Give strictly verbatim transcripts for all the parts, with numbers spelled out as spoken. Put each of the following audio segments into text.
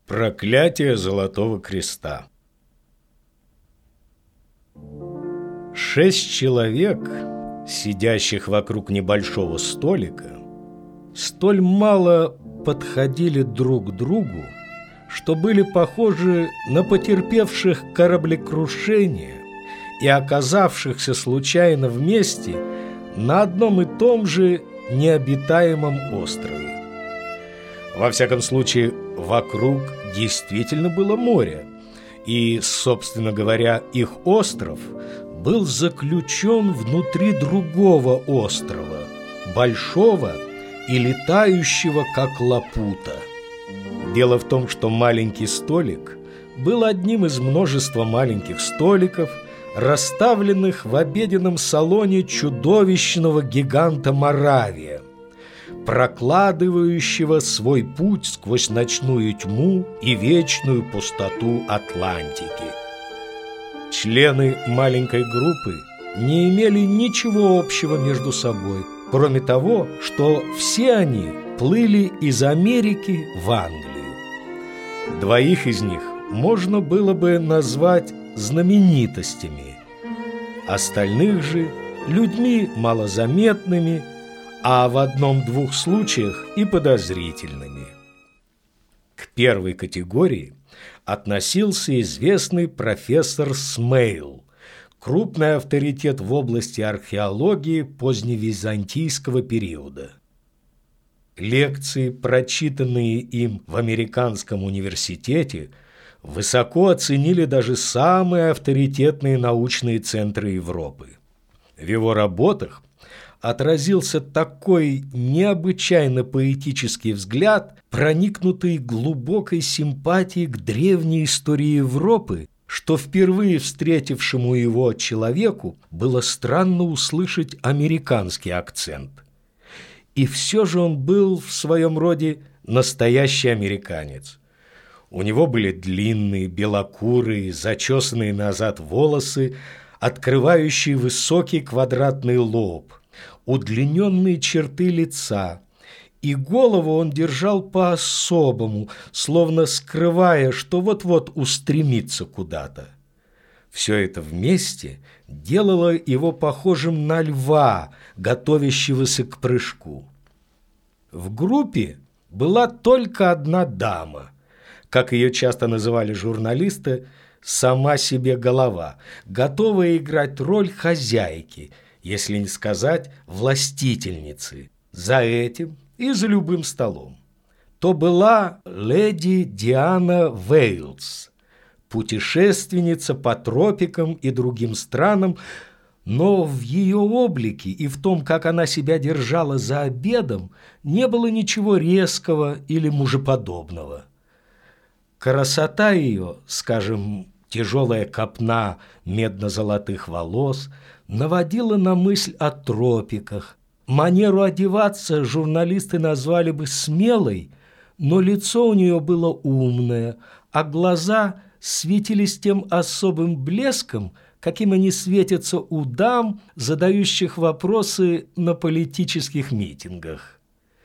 Проклятие Золотого Креста. Шесть человек, сидящих вокруг небольшого столика, столь мало подходили друг к другу, что были похожи на потерпевших кораблекрушение и оказавшихся случайно вместе на одном и том же необитаемом острове. Во всяком случае, вокруг действительно было море, и, собственно говоря, их остров был заключен внутри другого острова, большого и летающего, как лапута. Дело в том, что маленький столик был одним из множества маленьких столиков, расставленных в обеденном салоне чудовищного гиганта Моравия, прокладывающего свой путь сквозь ночную тьму и вечную пустоту Атлантики. Члены маленькой группы не имели ничего общего между собой, кроме того, что все они плыли из Америки в Англию. Двоих из них можно было бы назвать знаменитостями, остальных же людьми малозаметными, а в одном-двух случаях и подозрительными. К первой категории относился известный профессор Смейл, крупный авторитет в области археологии поздневизантийского периода. Лекции, прочитанные им в американском университете, высоко оценили даже самые авторитетные научные центры Европы. В его работах отразился такой необычайно поэтический взгляд, проникнутый глубокой симпатией к древней истории Европы, что впервые встретившему его человеку было странно услышать американский акцент. И все же он был в своем роде настоящий американец. У него были длинные, белокурые, зачесанные назад волосы, открывающие высокий квадратный лоб, удлиненные черты лица, и голову он держал по-особому, словно скрывая, что вот-вот устремится куда-то. Все это вместе делало его похожим на льва, готовящегося к прыжку. В группе была только одна дама, как ее часто называли журналисты, сама себе голова, готовая играть роль хозяйки, если не сказать властительницы, за этим и за любым столом. То была леди Диана Вейлс, путешественница по тропикам и другим странам, но в ее облике и в том, как она себя держала за обедом, не было ничего резкого или мужеподобного. Красота ее, скажем, тяжелая копна медно-золотых волос, наводила на мысль о тропиках. Манеру одеваться журналисты назвали бы смелой, но лицо у нее было умное, а глаза светились тем особым блеском, каким они светятся у дам, задающих вопросы на политических митингах.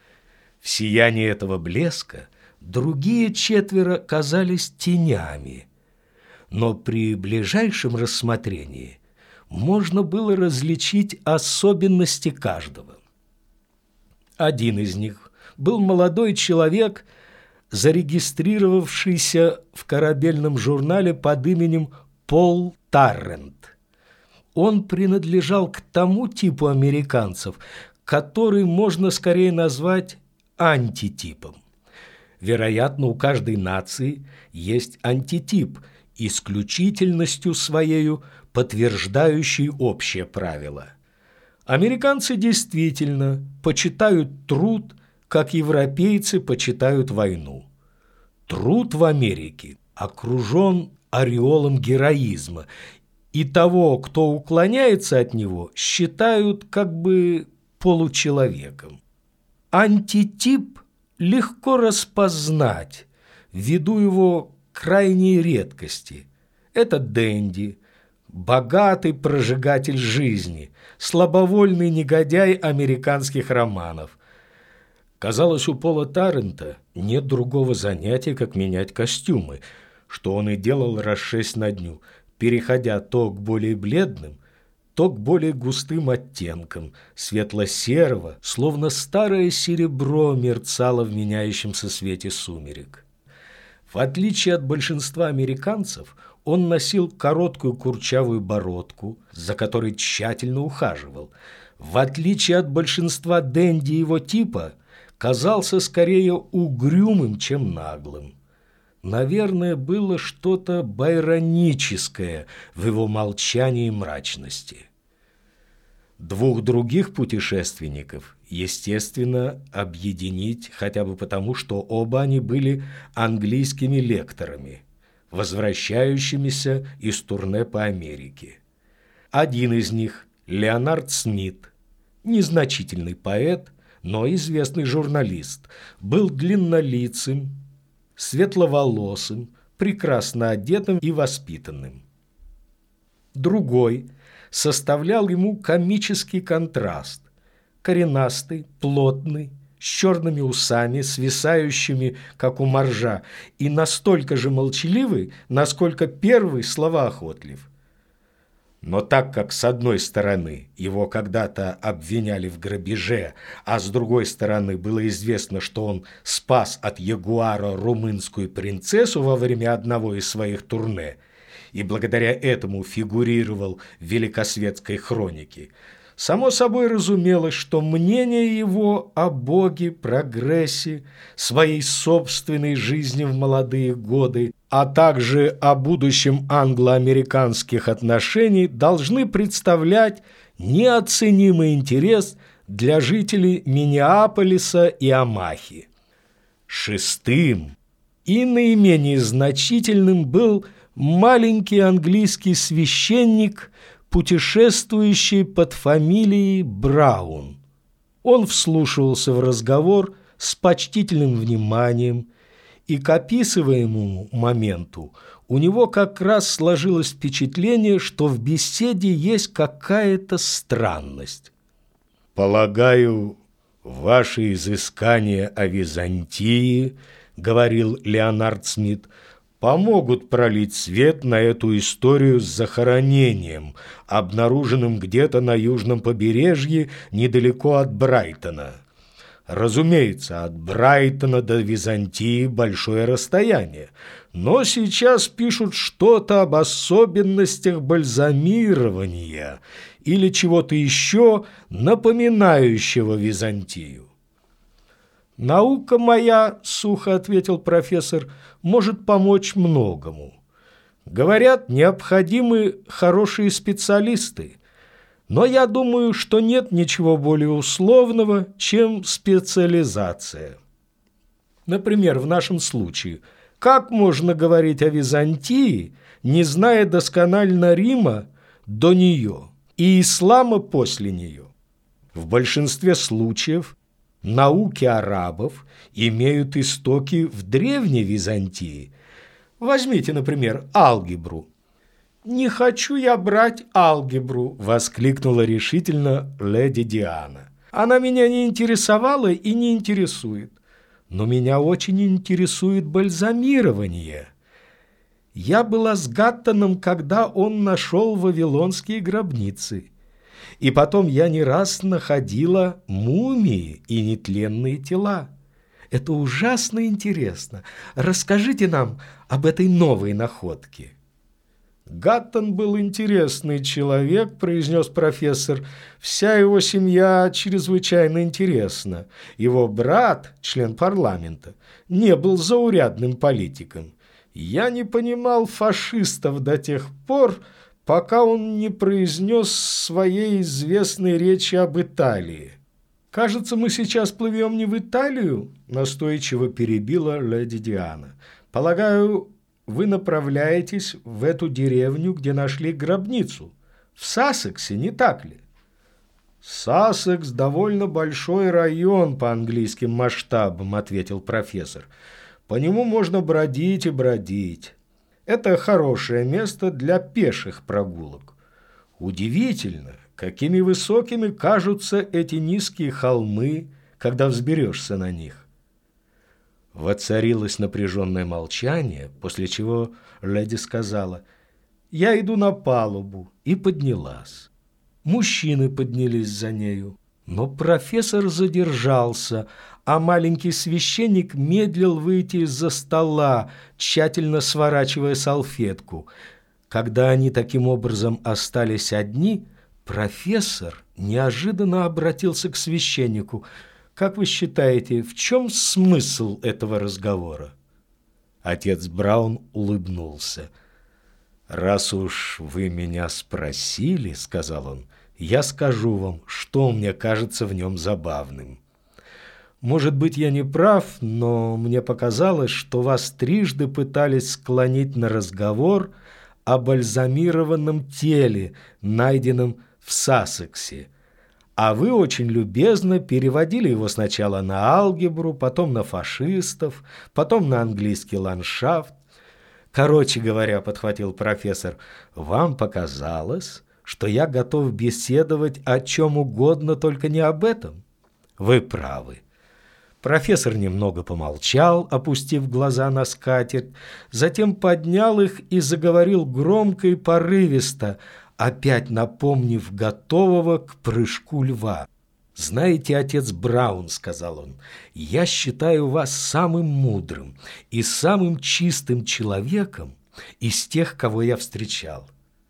В сиянии этого блеска другие четверо казались тенями, но при ближайшем рассмотрении можно было различить особенности каждого. Один из них был молодой человек, зарегистрировавшийся в корабельном журнале под именем Пол Таррент. Он принадлежал к тому типу американцев, который можно скорее назвать антитипом. Вероятно, у каждой нации есть антитип, исключительностью своею подтверждающий общее правило. Американцы действительно почитают труд, как европейцы почитают войну. Труд в Америке окружен ореолом героизма, и того, кто уклоняется от него, считают как бы получеловеком. Антитип легко распознать ввиду его крайней редкости. Это денди, богатый прожигатель жизни, слабовольный негодяй американских романов. Казалось, у Пола Таррента нет другого занятия, как менять костюмы, что он и делал раз шесть на дню, переходя то к более бледным, то к более густым оттенкам, светло-серого, словно старое серебро мерцало в меняющемся свете сумерек. В отличие от большинства американцев, он носил короткую курчавую бородку, за которой тщательно ухаживал. В отличие от большинства денди его типа, казался скорее угрюмым, чем наглым. Наверное, было что-то байроническое в его молчании и мрачности. Двух других путешественников, естественно, объединить хотя бы потому, что оба они были английскими лекторами, возвращающимися из турне по Америке. Один из них, Леонард Смит, незначительный поэт, но известный журналист, был длиннолицым, светловолосым, прекрасно одетым и воспитанным. Другой составлял ему комический контраст. Коренастый, плотный, с черными усами, свисающими, как у моржа, и настолько же молчаливый, насколько первый словоохотлив. Но так как с одной стороны его когда-то обвиняли в грабеже, а с другой стороны было известно, что он спас от ягуара румынскую принцессу во время одного из своих турне, и благодаря этому фигурировал в великосветской хронике, само собой разумелось, что мнение его о Боге, прогрессе, своей собственной жизни в молодые годы, а также о будущем англо-американских отношений должны представлять неоценимый интерес для жителей Миннеаполиса и Омахи. Шестым и наименее значительным был маленький английский священник, путешествующий под фамилией Браун. Он вслушивался в разговор с почтительным вниманием, и к описываемому моменту у него как раз сложилось впечатление, что в беседе есть какая-то странность. «Полагаю, ваши изыскания о Византии, — говорил Леонард Смит, — помогут пролить свет на эту историю с захоронением, обнаруженным где-то на южном побережье недалеко от Брайтона. Разумеется, от Брайтона до Византии большое расстояние, но сейчас пишут что-то об особенностях бальзамирования или чего-то еще напоминающего Византию. «Наука моя, — сухо ответил профессор, — может помочь многому. Говорят, необходимы хорошие специалисты, но я думаю, что нет ничего более условного, чем специализация. Например, в нашем случае, как можно говорить о Византии, не зная досконально Рима до нее и ислама после нее? В большинстве случаев науки арабов имеют истоки в Древней Византии. Возьмите, например, алгебру. «Не хочу я брать алгебру!» — воскликнула решительно леди Диана. «Она меня не интересовала и не интересует. Но меня очень интересует бальзамирование. Я была с Гаттоном, когда он нашел вавилонские гробницы. И потом я не раз находила мумии и нетленные тела. Это ужасно интересно. Расскажите нам об этой новой находке». «Гаттон был интересный человек, — произнес профессор. Вся его семья чрезвычайно интересна. Его брат, член парламента, не был заурядным политиком. Я не понимал фашистов до тех пор, пока он не произнес своей известной речи об Италии». «Кажется, мы сейчас плывем не в Италию, — настойчиво перебила леди Диана. — Полагаю, вы направляетесь в эту деревню, где нашли гробницу. В Сассексе, не так ли?» «Сассекс — довольно большой район по английским масштабам, — ответил профессор. По нему можно бродить и бродить. Это хорошее место для пеших прогулок. Удивительно, какими высокими кажутся эти низкие холмы, когда взберешься на них». Воцарилось напряженное молчание, после чего леди сказала: «Я иду на палубу», и поднялась. Мужчины поднялись за нею, но профессор задержался, а маленький священник медлил выйти из-за стола, тщательно сворачивая салфетку. Когда они таким образом остались одни, профессор неожиданно обратился к священнику: «Как вы считаете, в чем смысл этого разговора?» Отец Браун улыбнулся. «Раз уж вы меня спросили, — сказал он, — я скажу вам, что мне кажется в нем забавным. Может быть, я не прав, но мне показалось, что вас трижды пытались склонить на разговор о бальзамированном теле, найденном в Сассексе. А вы очень любезно переводили его сначала на алгебру, потом на фашистов, потом на английский ландшафт. Короче говоря, — подхватил профессор, — вам показалось, что я готов беседовать о чем угодно, только не об этом. Вы правы». Профессор немного помолчал, опустив глаза на скатерть, затем поднял их и заговорил громко и порывисто, опять напомнив готового к прыжку льва. «Знаете, отец Браун, — сказал он, — я считаю вас самым мудрым и самым чистым человеком из тех, кого я встречал».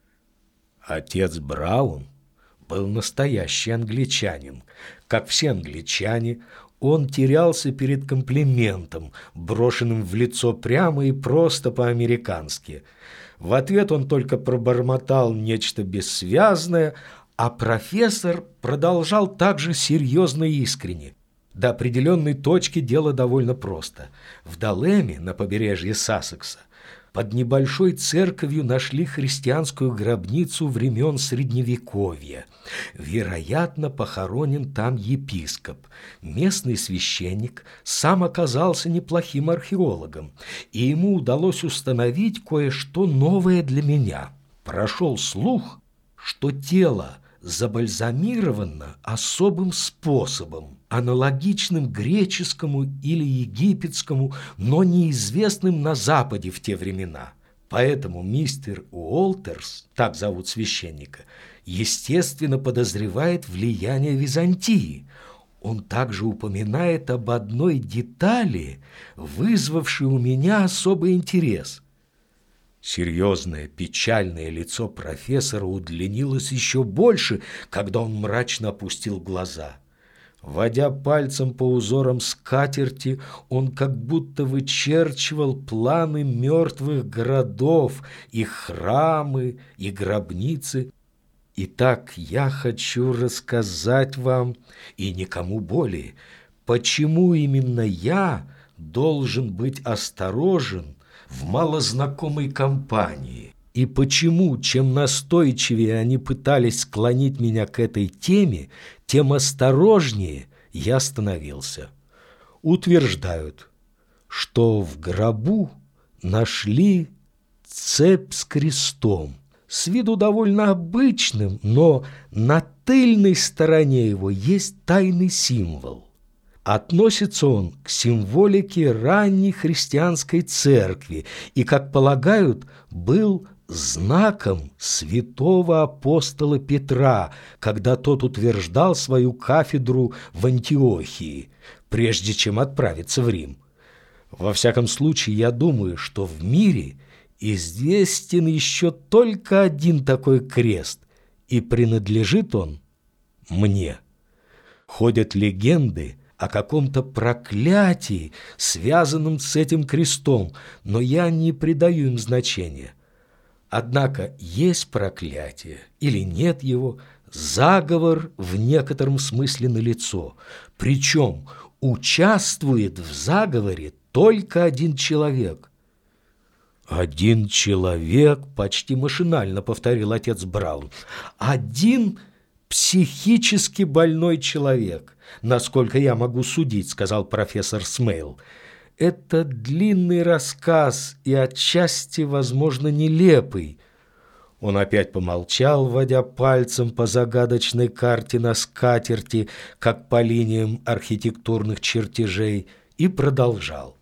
Отец Браун был настоящий англичанин. Как все англичане, он терялся перед комплиментом, брошенным в лицо прямо и просто по-американски. В ответ он только пробормотал нечто бессвязное, а профессор продолжал так же серьезно и искренне. До определенной точки дело довольно просто. В Далеме, на побережье Сассекса, под небольшой церковью нашли христианскую гробницу времен Средневековья. Вероятно, похоронен там епископ. Местный священник сам оказался неплохим археологом, и ему удалось установить кое-что новое для меня. Прошел слух, что тело забальзамировано особым способом, аналогичным греческому или египетскому, но неизвестным на Западе в те времена. Поэтому мистер Уолтерс, так зовут священника, естественно подозревает влияние Византии. Он также упоминает об одной детали, вызвавшей у меня особый интерес. Серьезное, печальное лицо профессора удлинилось еще больше, когда он мрачно опустил глаза. Водя пальцем по узорам скатерти, он как будто вычерчивал планы мертвых городов, их храмы и гробницы. Итак, я хочу рассказать вам, и никому более, почему именно я должен быть осторожен в малознакомой компании, и почему, чем настойчивее они пытались склонить меня к этой теме, тем осторожнее я становился. Утверждают, что в гробу нашли цепь с крестом, с виду довольно обычным, но на тыльной стороне его есть тайный символ. Относится он к символике ранней христианской церкви и, как полагают, был знаком святого апостола Петра, когда тот утверждал свою кафедру в Антиохии, прежде чем отправиться в Рим. Во всяком случае, я думаю, что в мире известен еще только один такой крест, и принадлежит он мне. Ходят легенды о каком-то проклятии, связанном с этим крестом, но я не придаю им значения. Однако есть проклятие или нет его, заговор в некотором смысле налицо. Причем участвует в заговоре только один человек. «Один человек», — почти машинально повторил отец Браун, «один психически больной человек, насколько я могу судить», — сказал профессор Смейл. «Это длинный рассказ и отчасти, возможно, нелепый». Он опять помолчал, водя пальцем по загадочной карте на скатерти, как по линиям архитектурных чертежей, и продолжал.